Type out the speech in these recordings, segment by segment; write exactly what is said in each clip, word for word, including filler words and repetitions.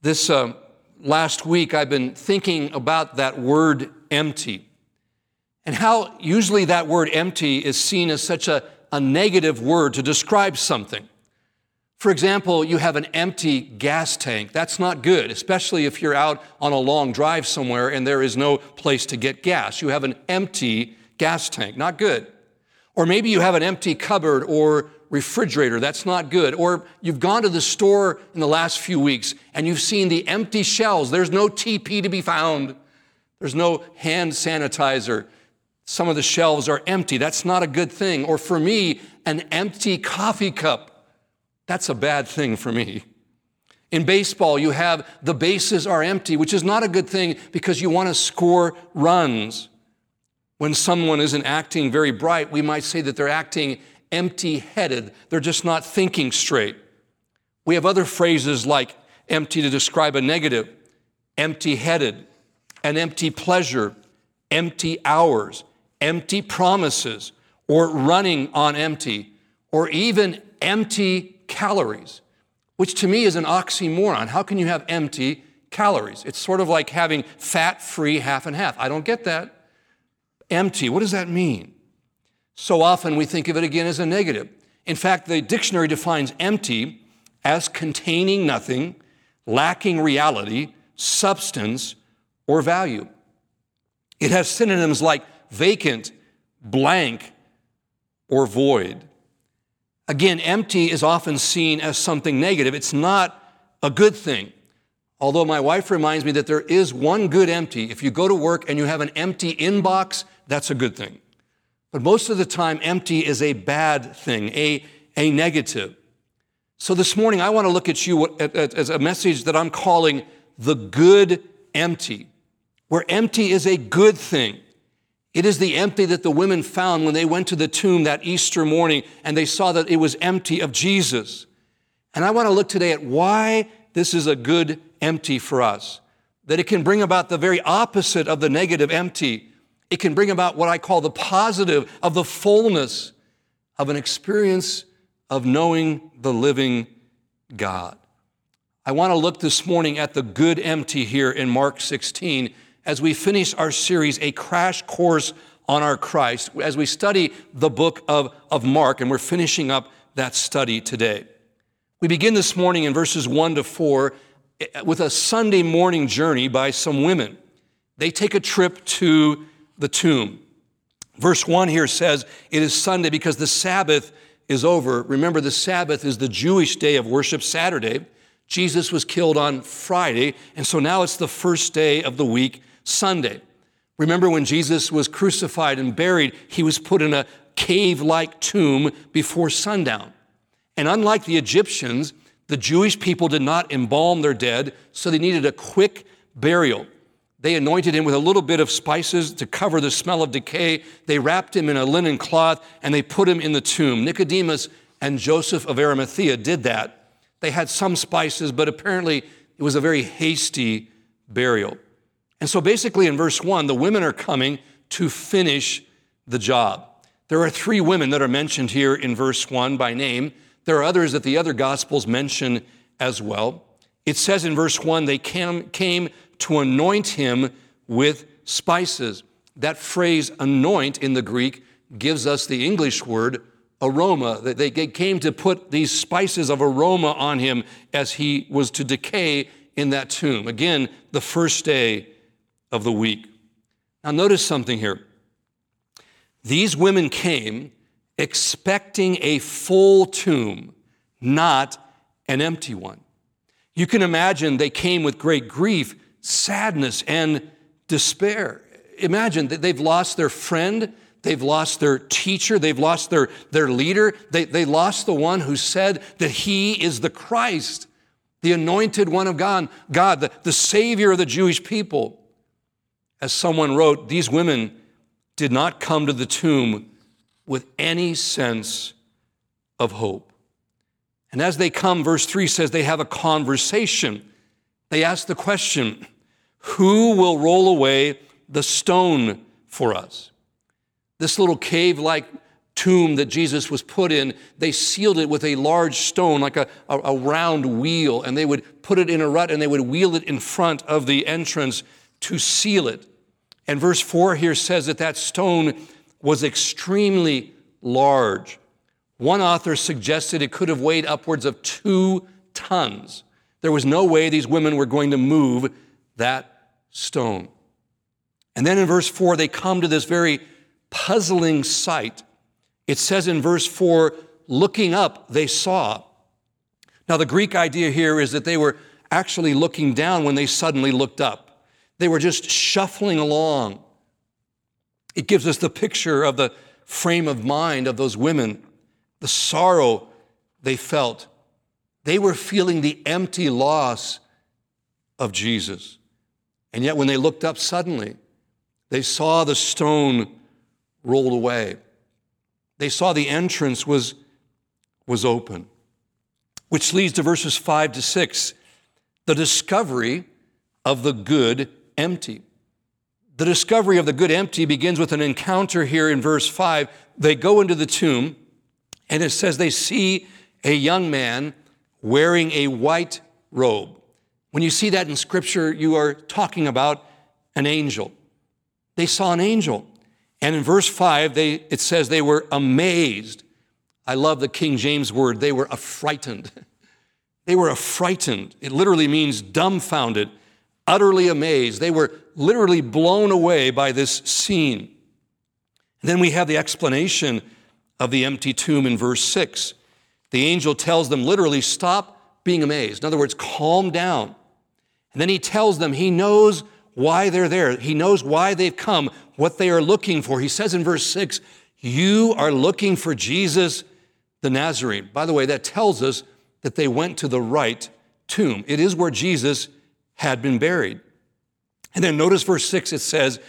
This uh, last week, I've been thinking about that word empty and how usually that word empty is seen as such a, a negative word to describe something. For example, you have an empty gas tank. That's not good, especially if you're out on a long drive somewhere and there is no place to get gas. You have an empty gas tank. Not good. Or maybe you have an empty cupboard or refrigerator. That's not good. Or you've gone to the store in the last few weeks and you've seen the empty shelves. There's no T P to be found. There's no hand sanitizer. Some of the shelves are empty. That's not a good thing. Or for me, an empty coffee cup. That's a bad thing for me. In baseball, you have the bases are empty, which is not a good thing because you want to score runs. When someone isn't acting very bright, we might say that they're acting empty-headed. They're just not thinking straight. We have other phrases like empty to describe a negative, empty-headed, an empty pleasure, empty hours, empty promises, or running on empty, or even empty calories, which to me is an oxymoron. How can you have empty calories? It's sort of like having fat-free half and half. I don't get that. Empty, what does that mean? So often we think of it again as a negative. In fact, the dictionary defines empty as containing nothing, lacking reality, substance, or value. It has synonyms like vacant, blank, or void. Again, empty is often seen as something negative. It's not a good thing. Although my wife reminds me that there is one good empty. If you go to work and you have an empty inbox, that's a good thing. But most of the time, empty is a bad thing, a, a negative. So this morning, I want to look at you at, at, as a message that I'm calling the good empty, where empty is a good thing. It is the empty that the women found when they went to the tomb that Easter morning and they saw that it was empty of Jesus. And I want to look today at why this is a good empty for us, that it can bring about the very opposite of the negative empty. It can bring about what I call the positive of the fullness of an experience of knowing the living God. I want to look this morning at the good empty here in Mark sixteen as we finish our series, A Crash Course on Our Christ, as we study the book of, of Mark, and we're finishing up that study today. We begin this morning in verses one to four with a Sunday morning journey by some women. They take a trip to the tomb. Verse one here says, it is Sunday because the Sabbath is over. Remember, the Sabbath is the Jewish day of worship, Saturday. Jesus was killed on Friday, and so now it's the first day of the week, Sunday. Remember when Jesus was crucified and buried, he was put in a cave-like tomb before sundown. And unlike the Egyptians, the Jewish people did not embalm their dead, so they needed a quick burial. They anointed him with a little bit of spices to cover the smell of decay. They wrapped him in a linen cloth, and they put him in the tomb. Nicodemus and Joseph of Arimathea did that. They had some spices, but apparently it was a very hasty burial. And so basically in verse one, the women are coming to finish the job. There are three women that are mentioned here in verse one by name. There are others that the other Gospels mention as well. It says in verse one, they came, came to anoint him with spices. That phrase, anoint, in the Greek, gives us the English word aroma. They came to put these spices of aroma on him as he was to decay in that tomb. Again, the first day of the week. Now notice something here. These women came expecting a full tomb, not an empty one. You can imagine they came with great grief, sadness, and despair. Imagine that they've lost their friend, they've lost their teacher, they've lost their, their leader, they, they lost the one who said that he is the Christ, the anointed one of God, God the, the Savior of the Jewish people. As someone wrote, these women did not come to the tomb with any sense of hope. And as they come, verse three says they have a conversation. They ask the question, who will roll away the stone for us? This little cave-like tomb that Jesus was put in, they sealed it with a large stone, like a, a, a round wheel, and they would put it in a rut and they would wheel it in front of the entrance to seal it. And verse four here says that that stone was extremely large. One author suggested it could have weighed upwards of two tons. There was no way these women were going to move that stone. And then in verse four, they come to this very puzzling sight. It says in verse four, looking up, they saw. Now, the Greek idea here is that they were actually looking down when they suddenly looked up. They were just shuffling along. It gives us the picture of the frame of mind of those women, the sorrow they felt. They were feeling the empty loss of Jesus. And yet when they looked up suddenly, they saw the stone rolled away. They saw the entrance was, was open, which leads to verses five to six, the discovery of the good empty. The discovery of the good empty begins with an encounter here in verse five. They go into the tomb, and it says they see a young man wearing a white robe. When you see that in Scripture, you are talking about an angel. They saw an angel. And in verse five, they, it says they were amazed. I love the King James word. They were affrighted. They were affrighted. It literally means dumbfounded, utterly amazed. They were literally blown away by this scene. And then we have the explanation of the empty tomb in verse six. The angel tells them literally, stop being amazed. In other words, calm down. And then he tells them he knows why they're there. He knows why they've come, what they are looking for. He says in verse six, you are looking for Jesus the Nazarene. By the way, that tells us that they went to the right tomb. It is where Jesus had been buried. And then notice verse six, it says,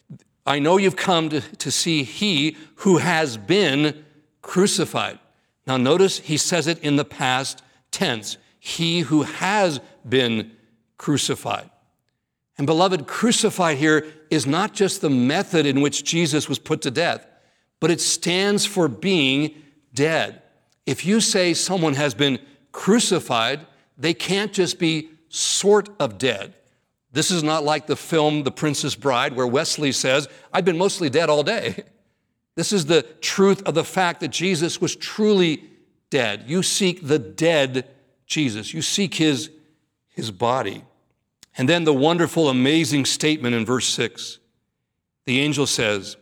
I know you've come to, to see he who has been crucified. Now notice he says it in the past tense, he who has been crucified. And beloved, crucified here is not just the method in which Jesus was put to death, but it stands for being dead. If you say someone has been crucified, they can't just be sort of dead. This is not like the film The Princess Bride, where Wesley says, I've been mostly dead all day. This is the truth of the fact that Jesus was truly dead. You seek the dead Jesus. You seek his, his body. And then the wonderful, amazing statement in verse six. The angel says,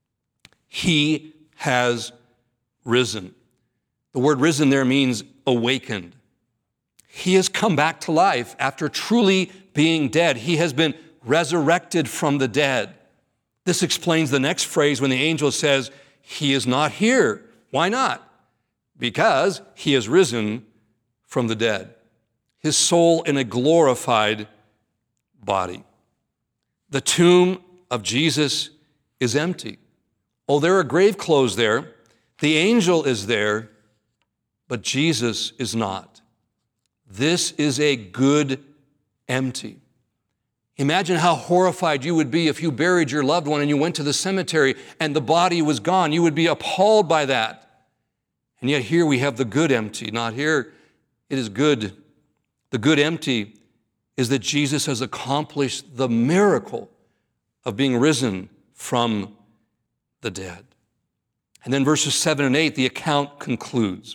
he has risen. The word risen there means awakened. He has come back to life after truly being dead. He has been resurrected from the dead. This explains the next phrase when the angel says, he is not here. Why not? Because he has risen from the dead. His soul in a glorified body. The tomb of Jesus is empty. Oh, there are grave clothes there. The angel is there, but Jesus is not. This is a good empty. Imagine how horrified you would be if you buried your loved one and you went to the cemetery and the body was gone. You would be appalled by that. And yet here we have the good empty. Not here, it is good. The good empty is that Jesus has accomplished the miracle of being risen from the dead. And then verses seven and eight, the account concludes.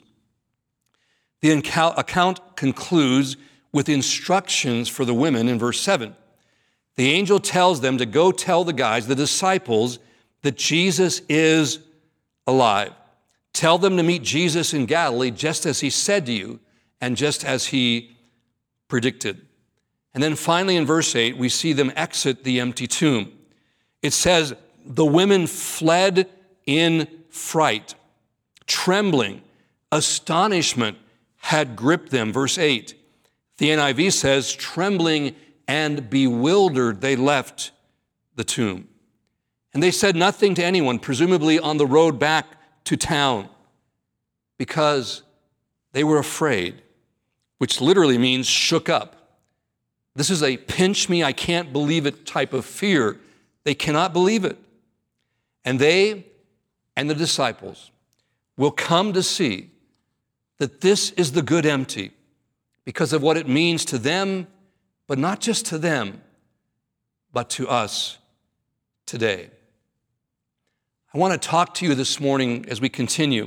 The account concludes with instructions for the women in verse seven. The angel tells them to go tell the guys, the disciples, that Jesus is alive. Tell them to meet Jesus in Galilee just as he said to you and just as he predicted. And then finally in verse eight, we see them exit the empty tomb. It says, the women fled in fright, trembling, astonishment had gripped them. Verse eight, the N I V says, trembling and bewildered, they left the tomb. And they said nothing to anyone, presumably on the road back to town, because they were afraid, which literally means shook up. This is a pinch me, I can't believe it type of fear. They cannot believe it. And they and the disciples will come to see that this is the good empty because of what it means to them, but not just to them, but to us today. I want to talk to you this morning as we continue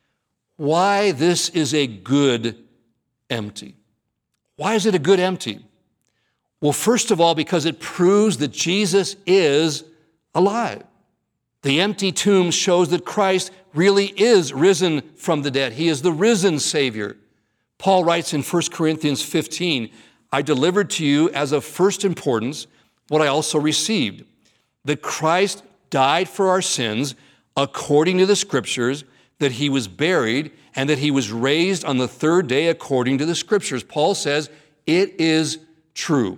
why this is a good empty. Why is it a good empty? Well, first of all, because it proves that Jesus is alive. The empty tomb shows that Christ really is risen from the dead. He is the risen Savior. Paul writes in First Corinthians fifteen, I delivered to you as of first importance what I also received, that Christ died for our sins according to the Scriptures, that he was buried, and that he was raised on the third day according to the Scriptures. Paul says it is true.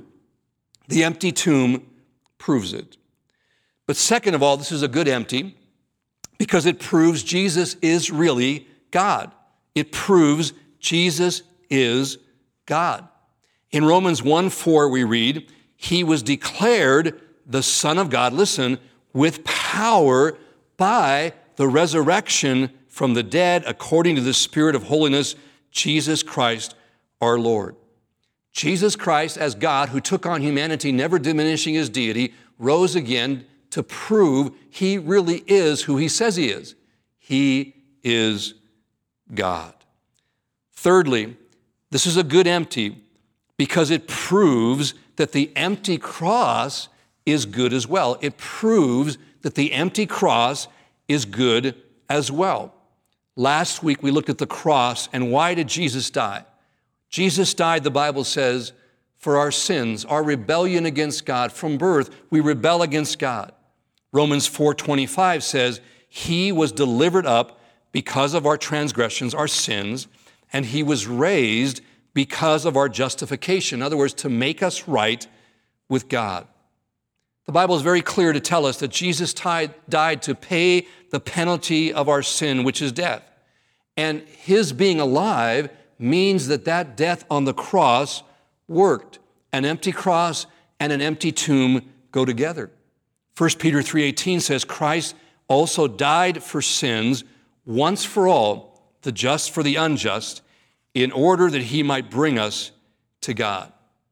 The empty tomb proves it. But second of all, this is a good empty because it proves Jesus is really God. It proves Jesus is God. In Romans one four we read, he was declared the Son of God, listen, with power by the resurrection from the dead according to the Spirit of holiness, Jesus Christ our Lord. Jesus Christ as God who took on humanity, never diminishing his deity, rose again to prove he really is who he says he is. He is God. Thirdly, this is a good empty because it proves that the empty cross is good as well. It proves that the empty cross is good as well. Last week we looked at the cross and why did Jesus die? Jesus died, the Bible says, for our sins, our rebellion against God. From birth, we rebel against God. Romans four twenty-five says, he was delivered up because of our transgressions, our sins, and he was raised because of our justification. In other words, to make us right with God. The Bible is very clear to tell us that Jesus died to pay the penalty of our sin, which is death. And his being alive means that that death on the cross worked. An empty cross and an empty tomb go together. First Peter three eighteen says, Christ also died for sins once for all, the just for the unjust, in order that he might bring us to God.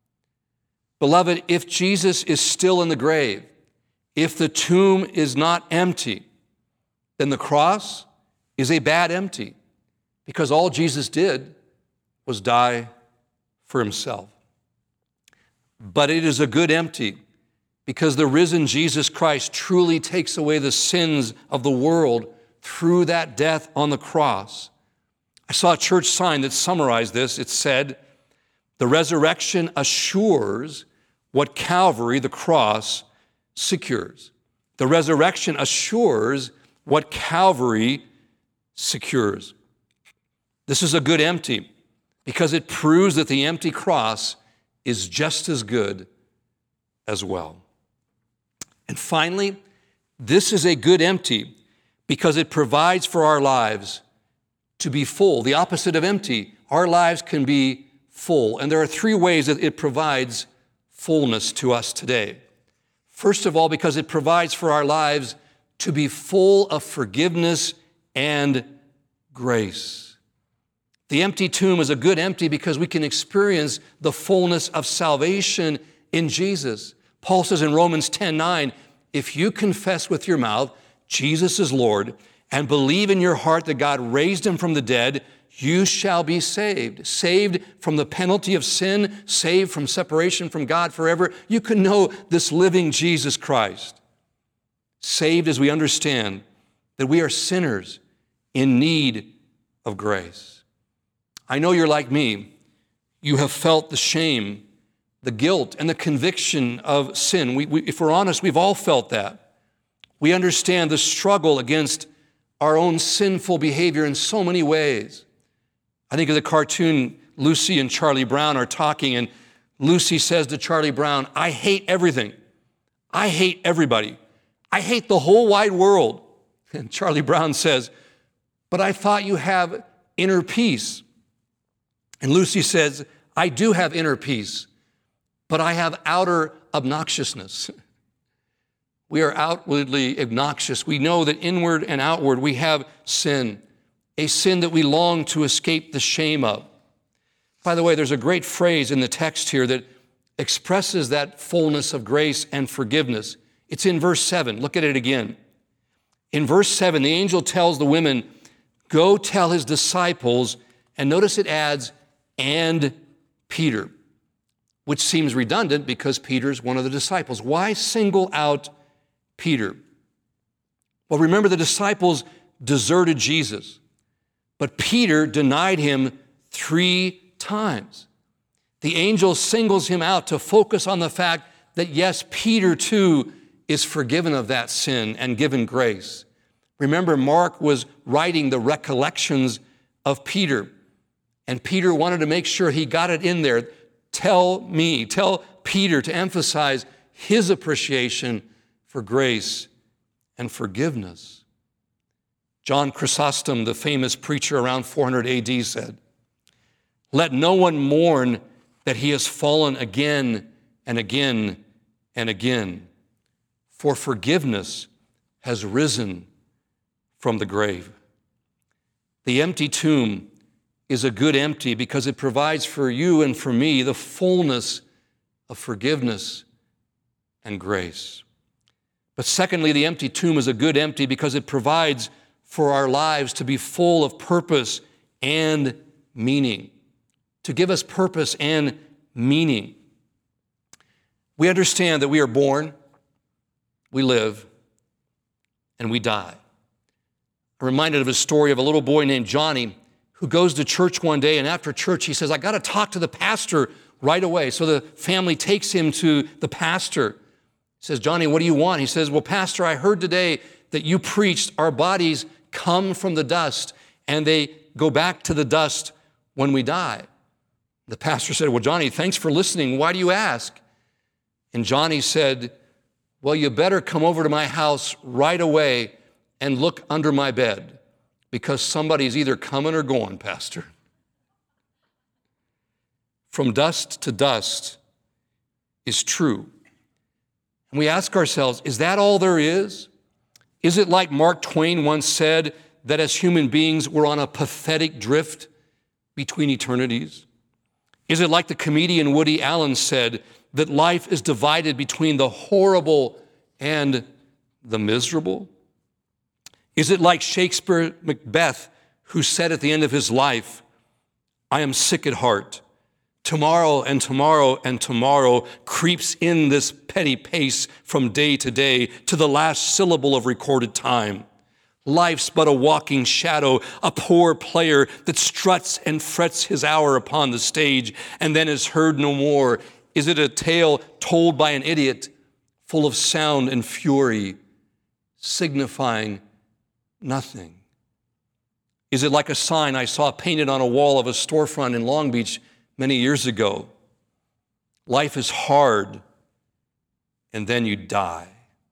Beloved, if Jesus is still in the grave, if the tomb is not empty, then the cross is a bad empty, because all Jesus did was die for himself. But it is a good empty, because the risen Jesus Christ truly takes away the sins of the world through that death on the cross. I saw a church sign that summarized this. It said, the resurrection assures what Calvary, the cross, secures. The resurrection assures what Calvary secures. This is a good empty because it proves that the empty cross is just as good as well. And finally, this is a good empty because it provides for our lives to be full. The opposite of empty, our lives can be full. And there are three ways that it provides fullness to us today. First of all, because it provides for our lives to be full of forgiveness and grace. The empty tomb is a good empty because we can experience the fullness of salvation in Jesus. Paul says in Romans ten nine, if you confess with your mouth Jesus is Lord and believe in your heart that God raised him from the dead, you shall be saved. Saved from the penalty of sin, saved from separation from God forever. You can know this living Jesus Christ. Saved as we understand that we are sinners in need of grace. I know you're like me. You have felt the shame, the guilt, and the conviction of sin. We, we, if we're honest, we've all felt that. We understand the struggle against our own sinful behavior in so many ways. I think of the cartoon, Lucy and Charlie Brown are talking, and Lucy says to Charlie Brown, I hate everything. I hate everybody. I hate the whole wide world. And Charlie Brown says, but I thought you have inner peace. And Lucy says, I do have inner peace, but I have outer obnoxiousness. We are outwardly obnoxious. We know that inward and outward we have sin. a sin that we long to escape the shame of. By the way, there's a great phrase in the text here that expresses that fullness of grace and forgiveness. It's in verse seven. Look at it again. In verse seven, the angel tells the women, go tell his disciples, and notice it adds, and Peter, which seems redundant because Peter's one of the disciples. Why single out Peter? Well, remember, the disciples deserted Jesus, but Peter denied him three times. The angel singles him out to focus on the fact that, yes, Peter too is forgiven of that sin and given grace. Remember, Mark was writing the recollections of Peter, and Peter wanted to make sure he got it in there. Tell me, tell Peter to emphasize his appreciation for grace and forgiveness. John Chrysostom, the famous preacher around four hundred A D, said, let no one mourn that he has fallen again and again and again, for forgiveness has risen from the grave. The empty tomb is a good empty because it provides for you and for me the fullness of forgiveness and grace. But secondly, the empty tomb is a good empty because it provides for our lives to be full of purpose and meaning, to give us purpose and meaning. We understand that we are born, we live, and we die. I'm reminded of a story of a little boy named Johnny who goes to church one day, and after church he says, I got to talk to the pastor right away. So the family takes him to the pastor. He says, Johnny, what do you want? He says, well, Pastor, I heard today that you preached our bodies come from the dust and they go back to the dust when we die. The pastor said, well, Johnny, thanks for listening. Why do you ask? And Johnny said, well, you better come over to my house right away and look under my bed because somebody's either coming or going, Pastor. From dust to dust is true. And we ask ourselves, is that all there is? Is it like Mark Twain once said, that as human beings we're on a pathetic drift between eternities? Is it like the comedian Woody Allen said, that life is divided between the horrible and the miserable? Is it like Shakespeare Macbeth, who said at the end of his life, I am sick at heart. Tomorrow and tomorrow and tomorrow creeps in this petty pace from day to day to the last syllable of recorded time. Life's but a walking shadow, a poor player that struts and frets his hour upon the stage and then is heard no more. Is it a tale told by an idiot, full of sound and fury, signifying nothing? Is it like a sign I saw painted on a wall of a storefront in Long Beach many years ago? Life is hard, and then you die.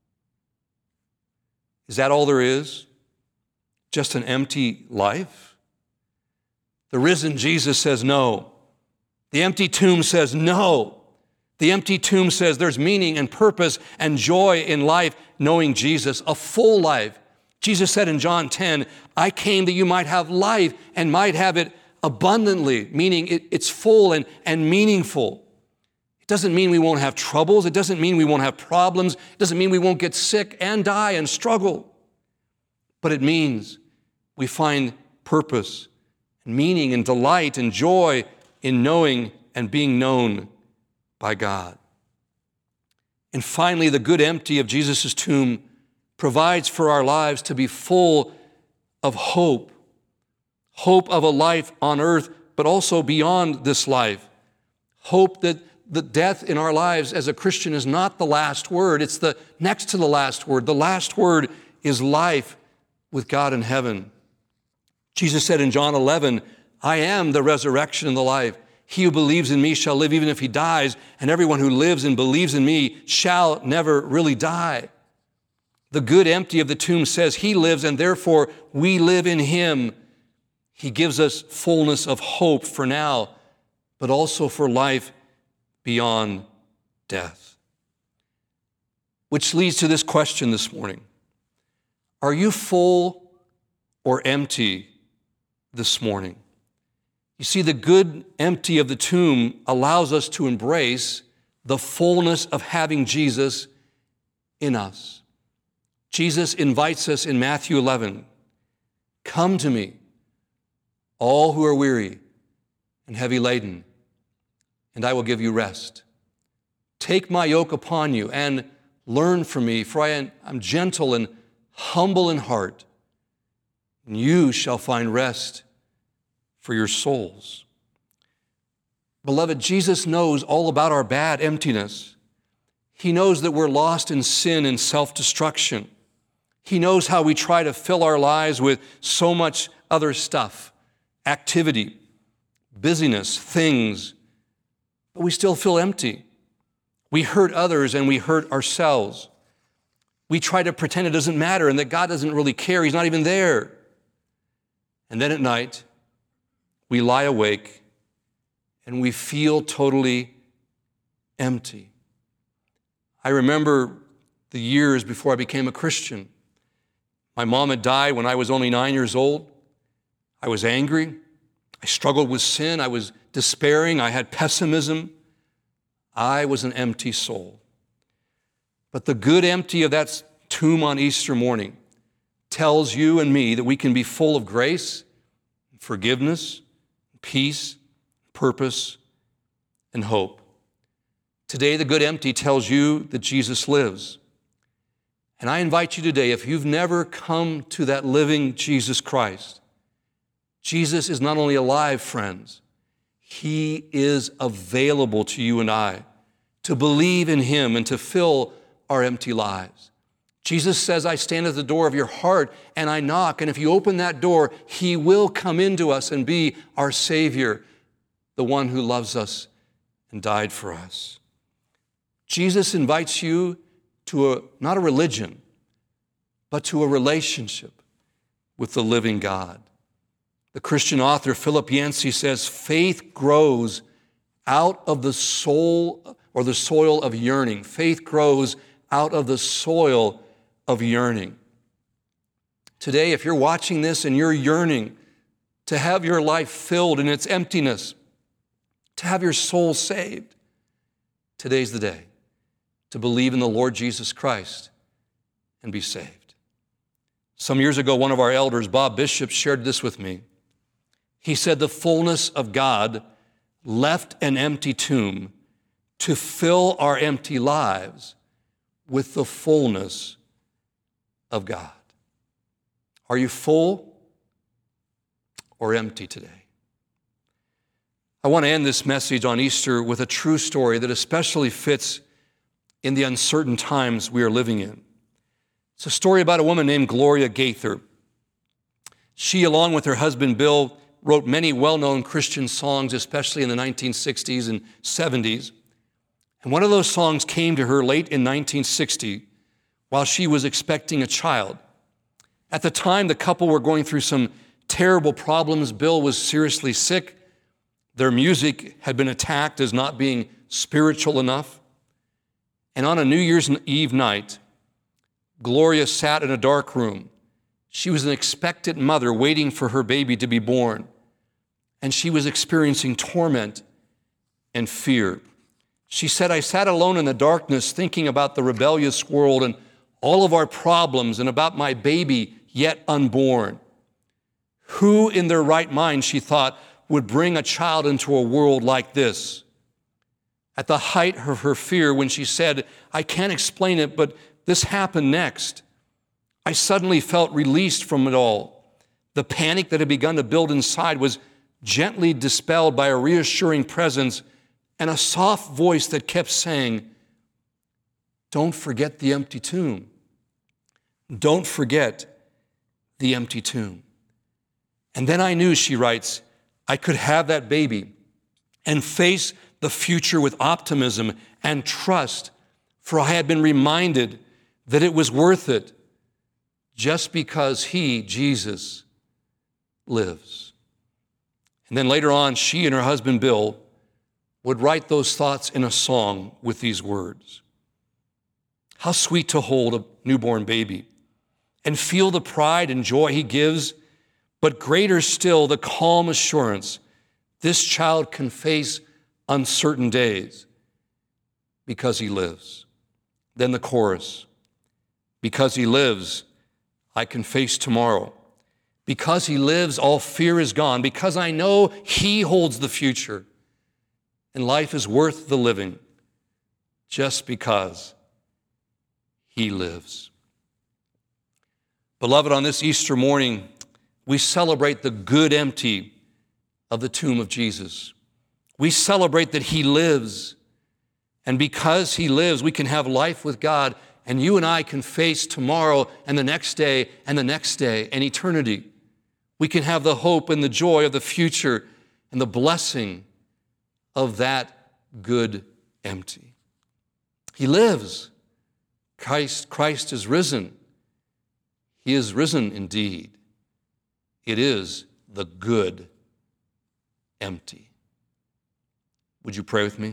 Is that all there is? Just an empty life? The risen Jesus says no. The empty tomb says no. The empty tomb says there's meaning and purpose and joy in life knowing Jesus, a full life. Jesus said in John ten, I came that you might have life and might have it abundantly, meaning it, it's full and, and meaningful. It doesn't mean we won't have troubles. It doesn't mean we won't have problems. It doesn't mean we won't get sick and die and struggle. But it means we find purpose and meaning and delight and joy in knowing and being known by God. And finally, the good empty of Jesus' tomb provides for our lives to be full of hope, hope of a life on earth, but also beyond this life. Hope that the death in our lives as a Christian is not the last word. It's the next to the last word. The last word is life with God in heaven. Jesus said in John eleven, I am the resurrection and the life. He who believes in me shall live even if he dies, and everyone who lives and believes in me shall never really die. The good empty of the tomb says he lives, and therefore we live in him. He gives us fullness of hope for now, but also for life beyond death. Which leads to this question this morning. Are you full or empty this morning. You see, the good empty of the tomb allows us to embrace the fullness of having Jesus in us. Jesus invites us in Matthew eleven, "Come to me, all who are weary and heavy laden, and I will give you rest. Take my yoke upon you and learn from me, for I am gentle and humble in heart, and you shall find rest for your souls." Beloved, Jesus knows all about our bad emptiness. He knows that we're lost in sin and self-destruction. He knows how we try to fill our lives with so much other stuff, activity, busyness, things, but we still feel empty. We hurt others and we hurt ourselves. We try to pretend it doesn't matter and that God doesn't really care. He's not even there. And then at night, we lie awake and we feel totally empty. I remember the years before I became a Christian. My mom had died when I was only nine years old. I was angry. I struggled with sin. I was despairing. I had pessimism. I was an empty soul. But the good empty of that tomb on Easter morning tells you and me that we can be full of grace, forgiveness, peace, purpose, and hope. Today, the good empty tells you that Jesus lives. And I invite you today, if you've never come to that living Jesus Christ, Jesus is not only alive, friends, He is available to you and I to believe in Him and to fill our empty lives. Jesus says, "I stand at the door of your heart and I knock, and if you open that door, He will come into us and be our Savior, the one who loves us and died for us." Jesus invites you to a, not a religion, but to a relationship with the living God. The Christian author Philip Yancey says, "Faith grows out of the soul or the soil of yearning." Faith grows out of the soil of yearning. Today, if you're watching this and you're yearning to have your life filled in its emptiness, to have your soul saved, today's the day to believe in the Lord Jesus Christ and be saved. Some years ago, one of our elders, Bob Bishop, shared this with me. He said, "The fullness of God left an empty tomb to fill our empty lives with the fullness of God." Are you full or empty today? I want to end this message on Easter with a true story that especially fits in the uncertain times we are living in. It's a story about a woman named Gloria Gaither. She, along with her husband Bill, wrote many well-known Christian songs, especially in the nineteen sixties and seventies. And one of those songs came to her late in nineteen sixty while she was expecting a child. At the time, the couple were going through some terrible problems. Bill was seriously sick. Their music had been attacked as not being spiritual enough. And on a New Year's Eve night, Gloria sat in a dark room. She was an expectant mother waiting for her baby to be born. And she was experiencing torment and fear. She said, "I sat alone in the darkness thinking about the rebellious world and all of our problems and about my baby yet unborn. Who in their right mind," she thought, "would bring a child into a world like this?" At the height of her fear, when she said, "I can't explain it, but this happened next, I suddenly felt released from it all. The panic that had begun to build inside was gently dispelled by a reassuring presence and a soft voice that kept saying, 'Don't forget the empty tomb. Don't forget the empty tomb.' And then I knew," she writes, "I could have that baby and face the future with optimism and trust, for I had been reminded that it was worth it just because He, Jesus, lives." And then later on, she and her husband Bill would write those thoughts in a song with these words. "How sweet to hold a newborn baby and feel the pride and joy He gives, But greater still, the calm assurance this child can face uncertain days because he lives. Then the chorus, because he lives, I can face tomorrow. Because he lives, all fear is gone. Because I know he holds the future. And life is worth the living just because he lives. Beloved, on this Easter morning, we celebrate the good empty of the tomb of Jesus. We celebrate that he lives. And because he lives, we can have life with God. And you and I can face tomorrow and the next day and the next day and eternity. We can have the hope and the joy of the future and the blessing of that good empty. He lives. Christ, Christ is risen. He is risen indeed. It is the good empty. Would you pray with me?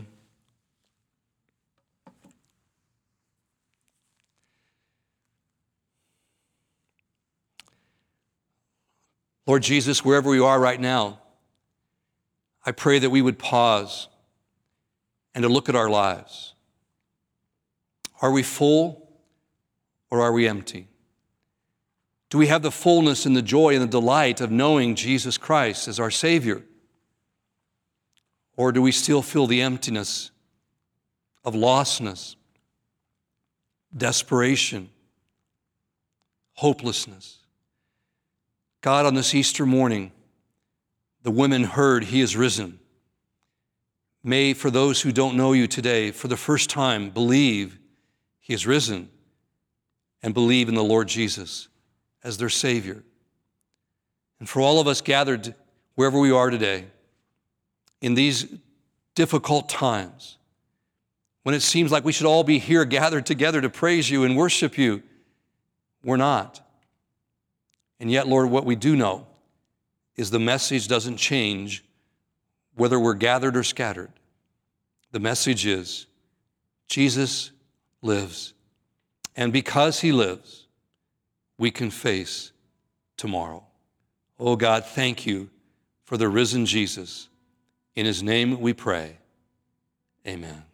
Lord Jesus, wherever we are right now, I pray that we would pause and to look at our lives. Are we full or are we empty? Do we have the fullness and the joy and the delight of knowing Jesus Christ as our Savior? Or do we still feel the emptiness of lostness, desperation, hopelessness? God, on this Easter morning, the women heard he is risen. May, for those who don't know you today, for the first time, believe he is risen and believe in the Lord Jesus as their Savior. And for all of us gathered wherever we are today, in these difficult times, when it seems like we should all be here gathered together to praise you and worship you, we're not. And yet, Lord, what we do know is the message doesn't change whether we're gathered or scattered. The message is Jesus lives. And because he lives, we can face tomorrow. Oh God, thank you for the risen Jesus. In his name we pray. Amen.